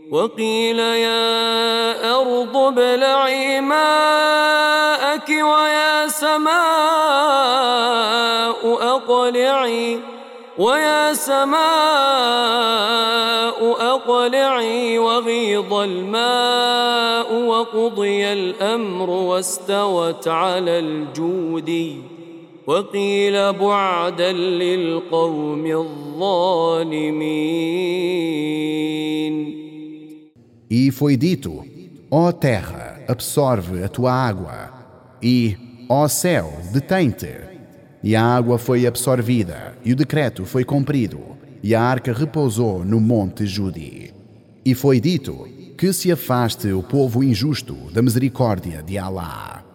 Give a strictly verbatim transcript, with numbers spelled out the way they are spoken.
وقيل يا أرض ابلعي ماءك ويا سماء أقلعي ويا سماء أقلعي وغيض الماء وقضي الأمر واستوت على الجود وقيل بعدا للقوم الظالمين. E foi dito: ó terra, absorve a tua água, e, ó céu, detém-te. E a água foi absorvida, e o decreto foi cumprido, e a arca repousou no monte Judi. E foi dito: que se afaste o povo injusto da misericórdia de Alá.